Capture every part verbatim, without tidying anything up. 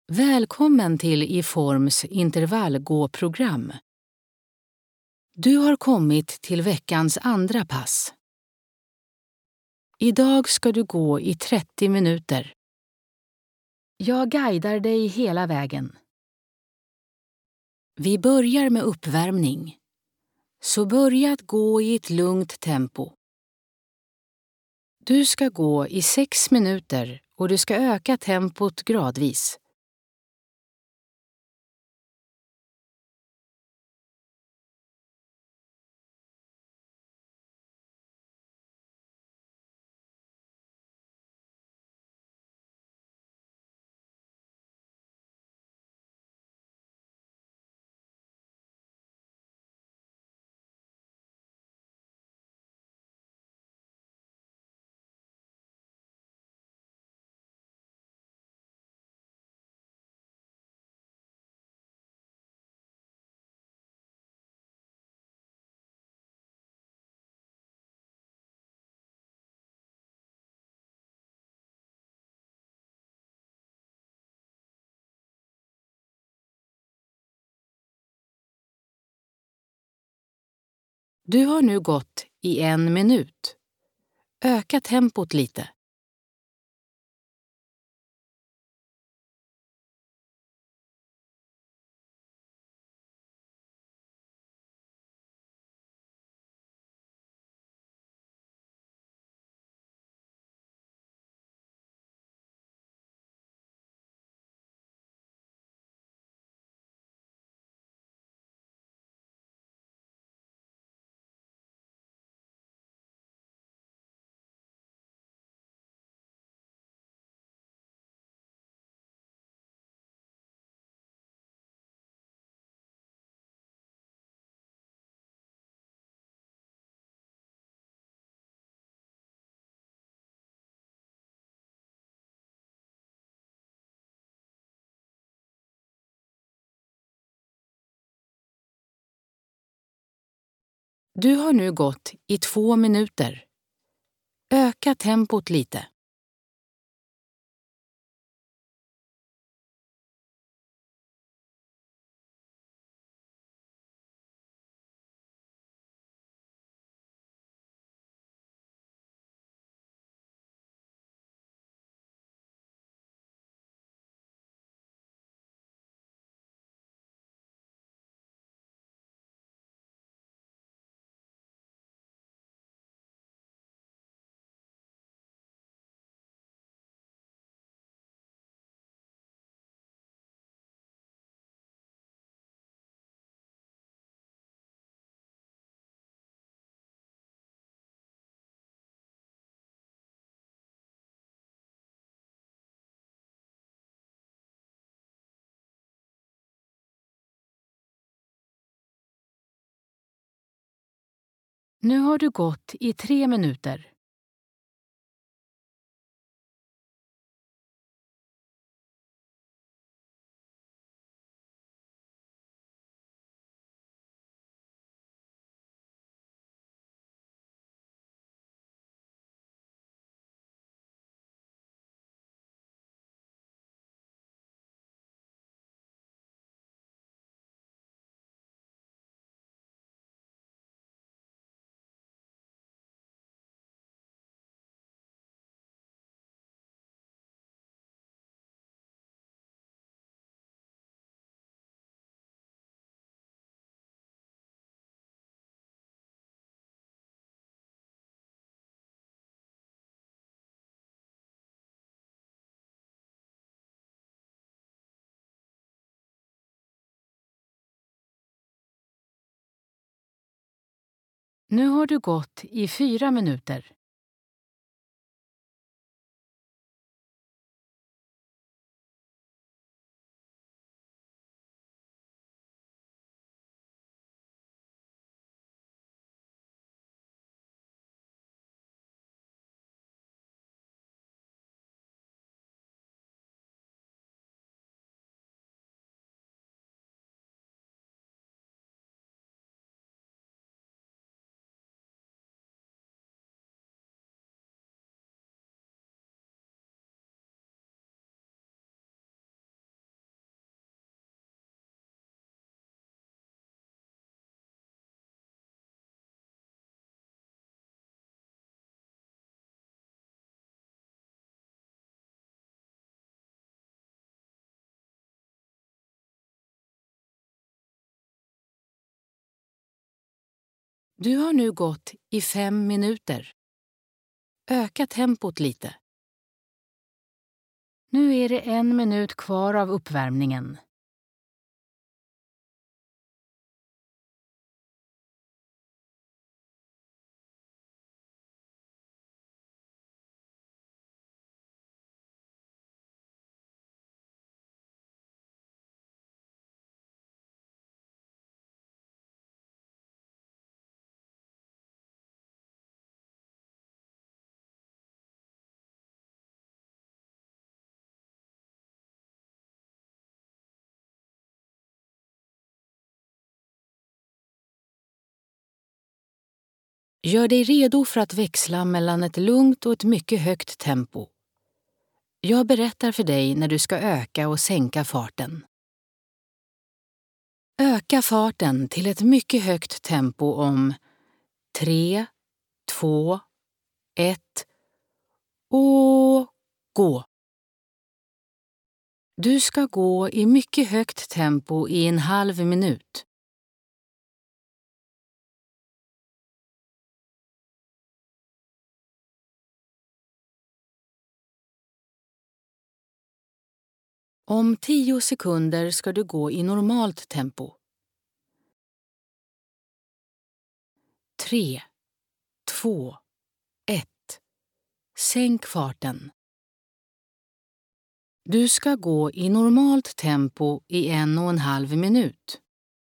Välkommen till Iforms intervallgåprogram. Du har kommit till veckans andra pass. Idag ska du gå i trettio minuter. Jag guidar dig hela vägen. Vi börjar med uppvärmning. Så börja att gå i ett lugnt tempo. Du ska gå i sex minuter och du ska öka tempot gradvis. Du har nu gått i en minut. Öka tempot lite. Du har nu gått i två minuter. Öka tempot lite. Nu har du gått i tre minuter. Nu har du gått i fyra minuter. Du har nu gått i fem minuter. Öka tempot lite. Nu är det en minut kvar av uppvärmningen. Gör dig redo för att växla mellan ett lugnt och ett mycket högt tempo. Jag berättar för dig när du ska öka och sänka farten. Öka farten till ett mycket högt tempo om tre, två, ett och gå. Du ska gå i mycket högt tempo i en halv minut. Om tio sekunder ska du gå i normalt tempo. Tre, två, ett. Sänk farten. Du ska gå i normalt tempo i en och en halv minut.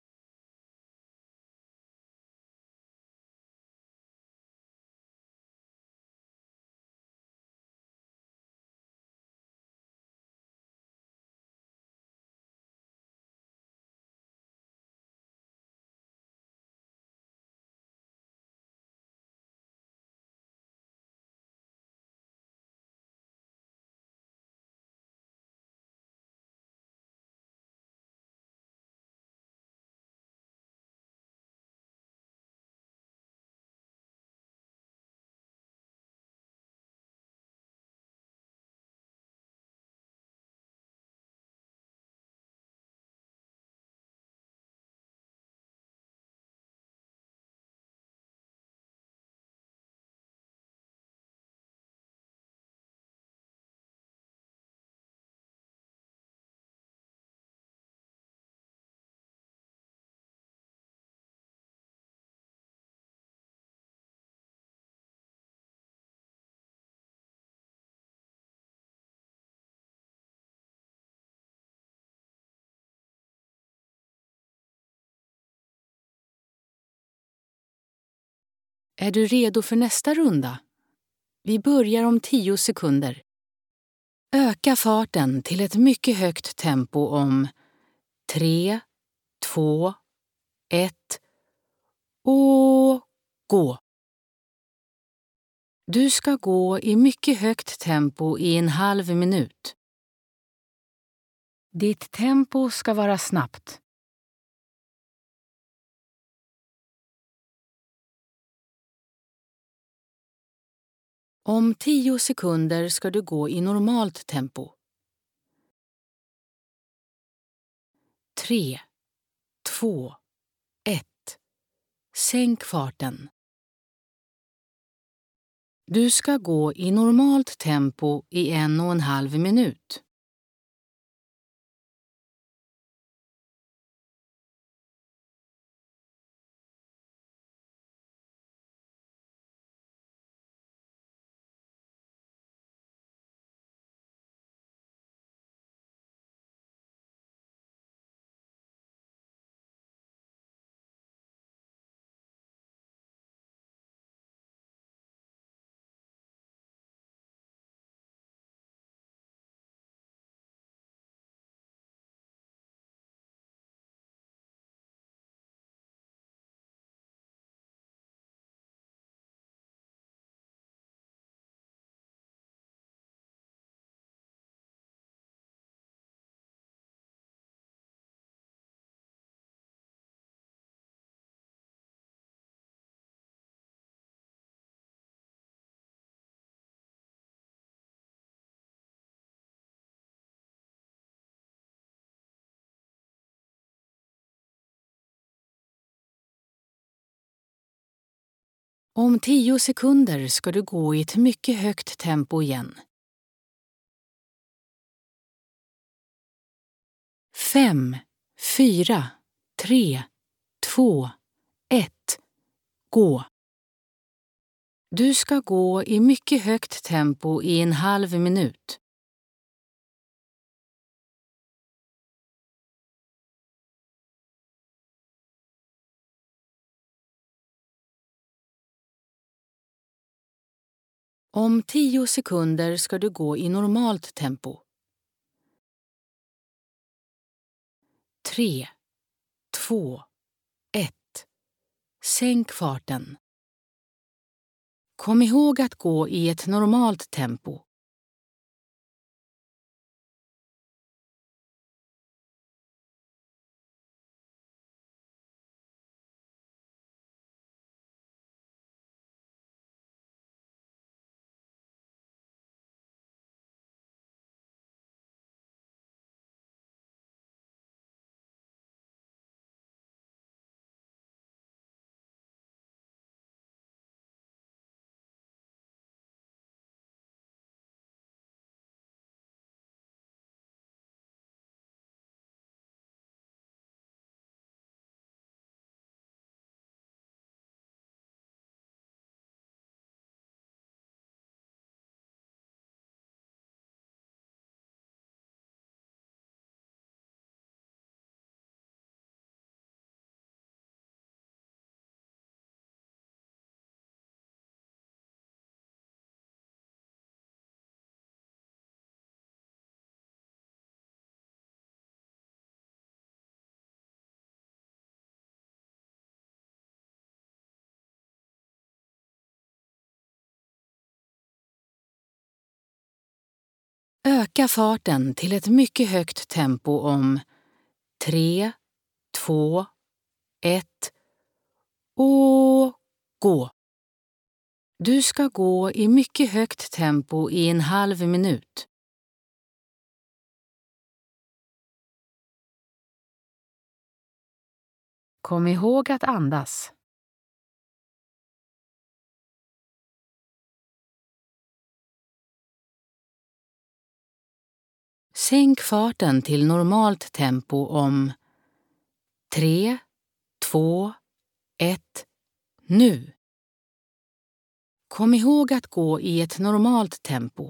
Är du redo för nästa runda? Vi börjar om tio sekunder. Öka farten till ett mycket högt tempo om tre, två, ett och gå. Du ska gå i mycket högt tempo i en halv minut. Ditt tempo ska vara snabbt. Om tio sekunder ska du gå i normalt tempo. Tre, två, ett. Sänk farten. Du ska gå i normalt tempo i en och en halv minut. Om tio sekunder ska du gå i ett mycket högt tempo igen. Fem, fyra, tre, två, ett. Gå. Du ska gå i mycket högt tempo i en halv minut. Om tio sekunder ska du gå i normalt tempo. Tre, två, ett. Sänk farten. Kom ihåg att gå i ett normalt tempo. Öka farten till ett mycket högt tempo om tre, två, ett och gå. Du ska gå i mycket högt tempo i en halv minut. Kom ihåg att andas. Sänk farten till normalt tempo om tre, två, ett, nu. Kom ihåg att gå i ett normalt tempo.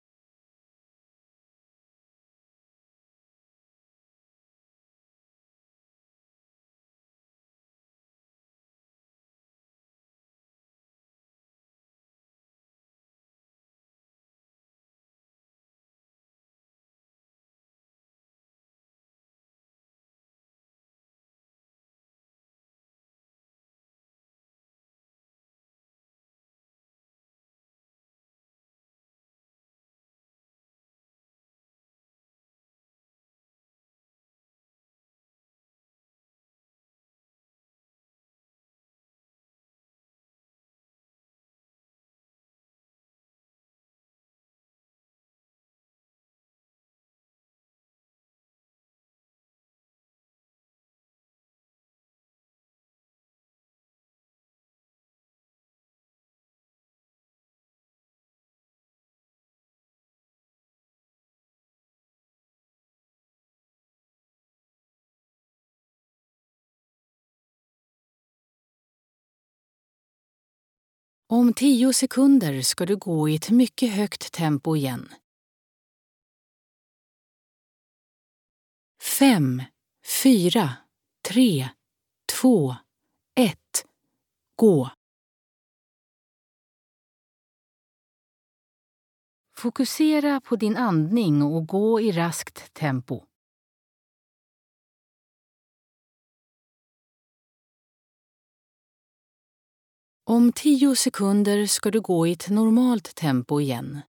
Om tio sekunder ska du gå i ett mycket högt tempo igen. Fem, fyra, tre, två, ett. Gå. Fokusera på din andning och gå i raskt tempo. Om tio sekunder ska du gå i ett normalt tempo igen.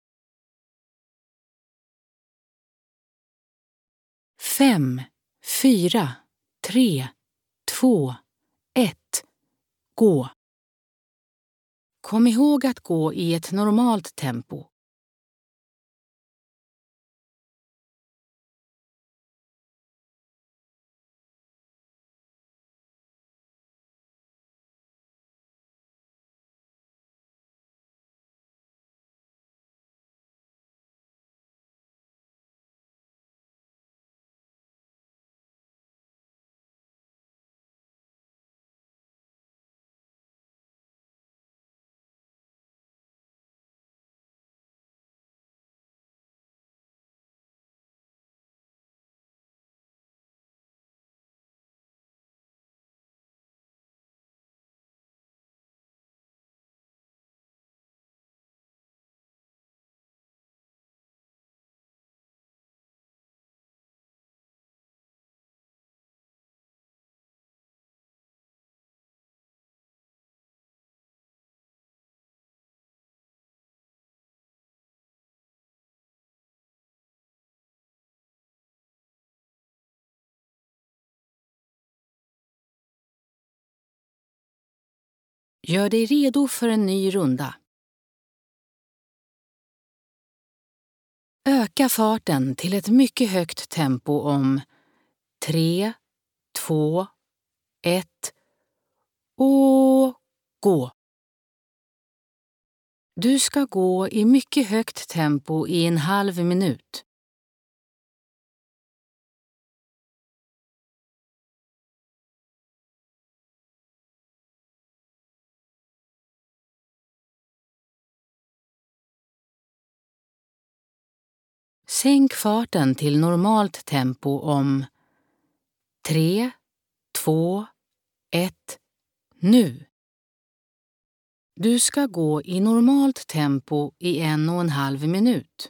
Fem, fyra, tre, två, ett. Gå. Kom ihåg att gå i ett normalt tempo. Gör dig redo för en ny runda. Öka farten till ett mycket högt tempo om tre, två, ett och gå. Du ska gå i mycket högt tempo i en halv minut. Sänk farten till normalt tempo om tre, två, ett, nu. Du ska gå i normalt tempo i en och en halv minut.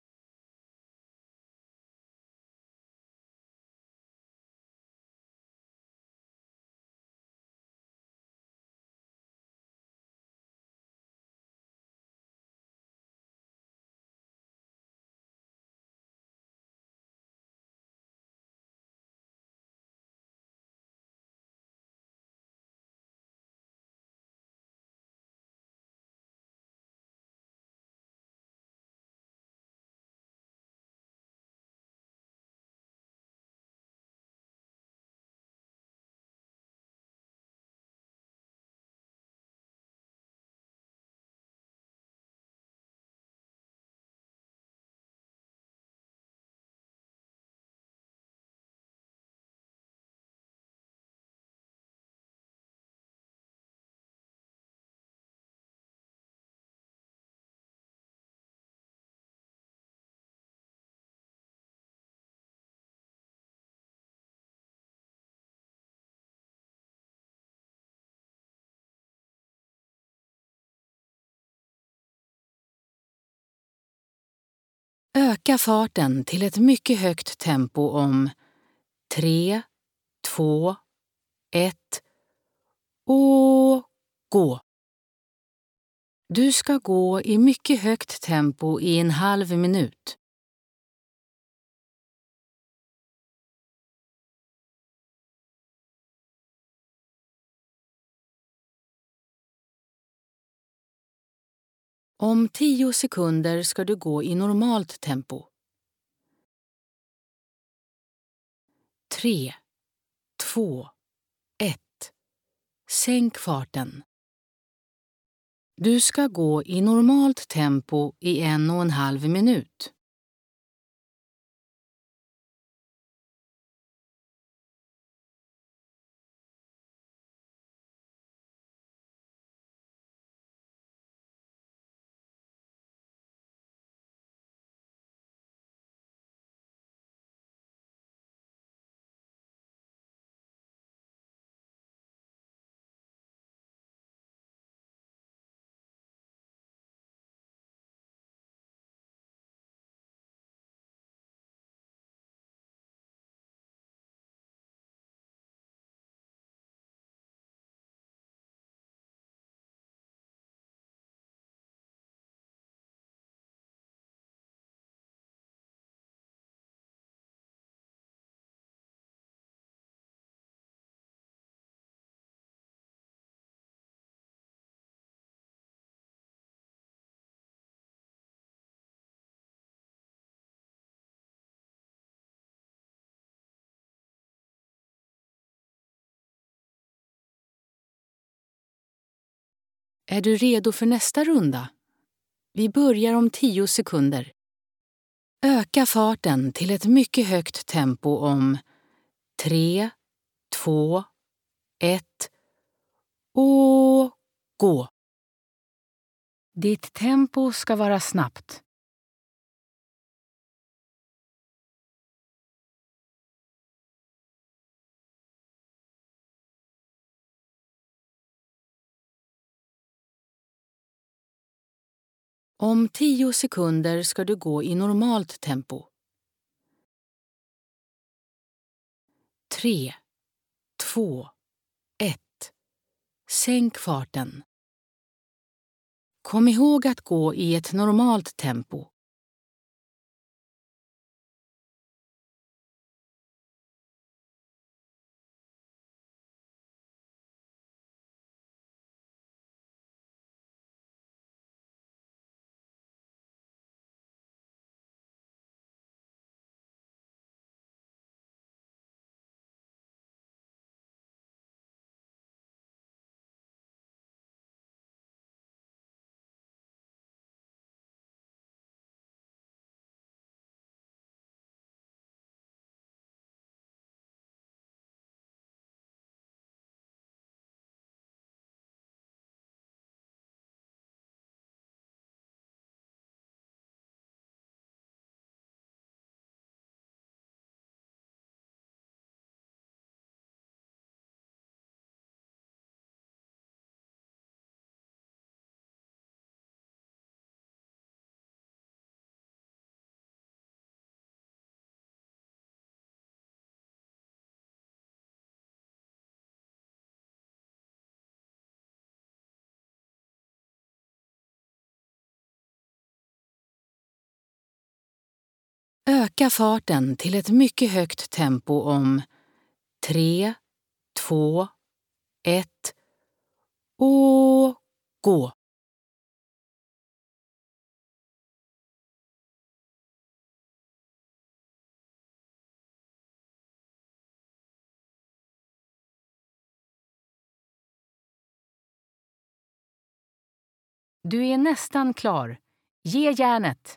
Öka farten till ett mycket högt tempo om tre, två, ett och gå. Du ska gå i mycket högt tempo i en halv minut. Om tio sekunder ska du gå i normalt tempo. Tre, två, ett. Sänk farten. Du ska gå i normalt tempo i en och en halv minut. Är du redo för nästa runda? Vi börjar om tio sekunder. Öka farten till ett mycket högt tempo om tre, två, ett och gå. Ditt tempo ska vara snabbt. Om tio sekunder ska du gå i normalt tempo. Tre, två, ett. Sänk farten. Kom ihåg att gå i ett normalt tempo. Öka farten till ett mycket högt tempo om tre, två, ett och gå. Du är nästan klar. Ge järnet.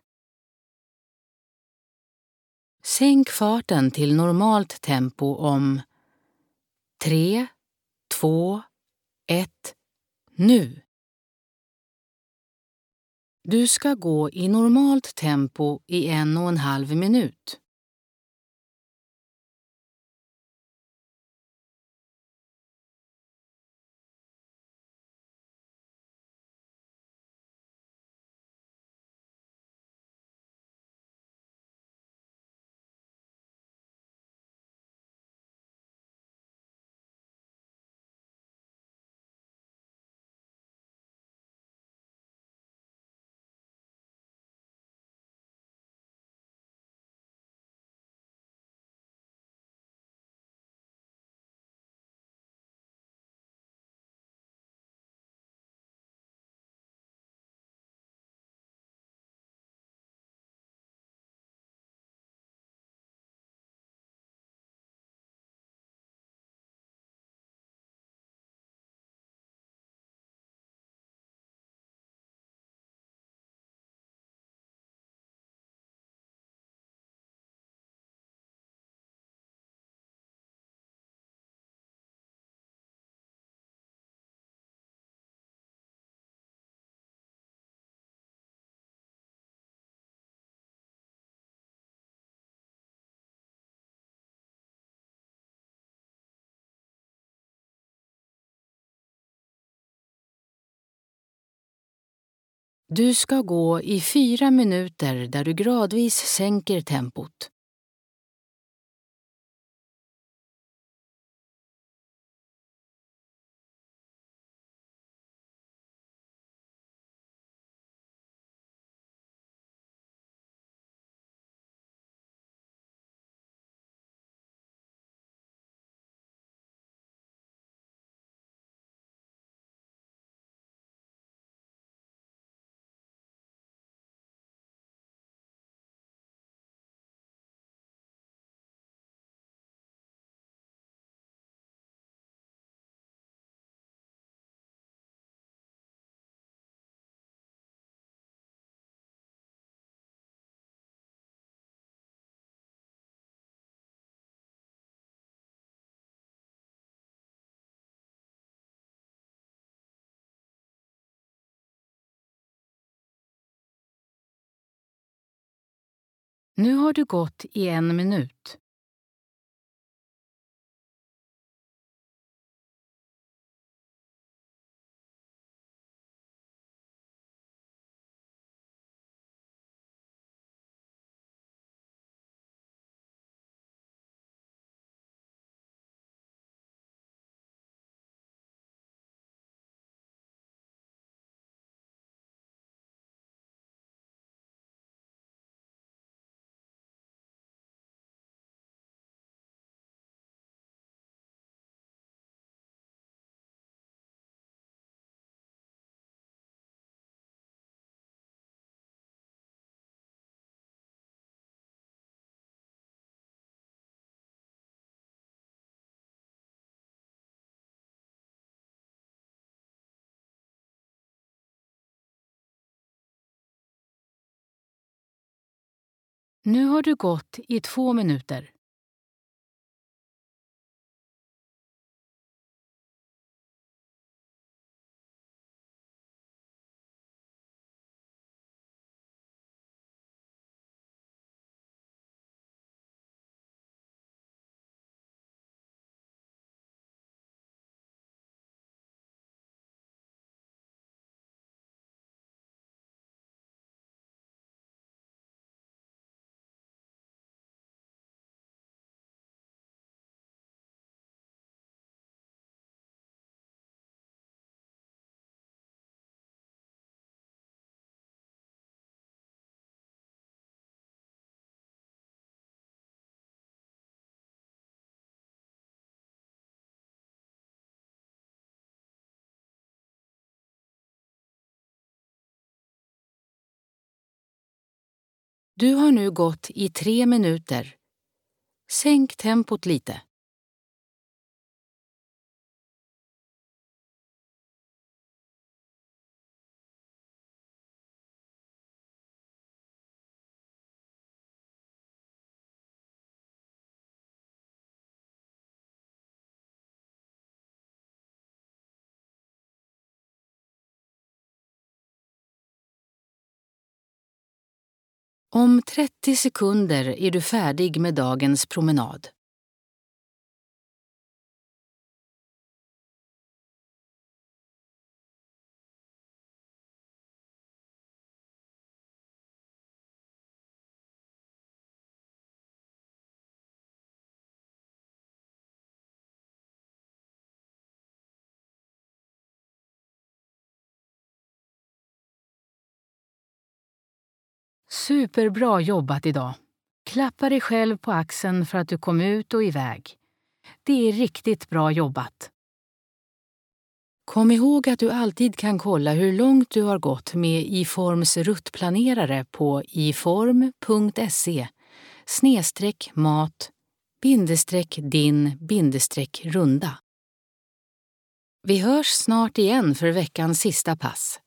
Sänk farten till normalt tempo om tre, två, ett, nu. Du ska gå i normalt tempo i en och en halv minut. Du ska gå i fyra minuter där du gradvis sänker tempot. Nu har du gått i en minut. Nu har du gått i två minuter. Du har nu gått i tre minuter. Sänk tempot lite. Om trettio sekunder är du färdig med dagens promenad. Superbra jobbat idag. Klappa dig själv på axeln för att du kom ut och iväg. Det är riktigt bra jobbat. Kom ihåg att du alltid kan kolla hur långt du har gått med iForms ruttplanerare på iform punkt se snedstreck mat bindestreck din bindestreck runda. Vi hörs snart igen för veckans sista pass.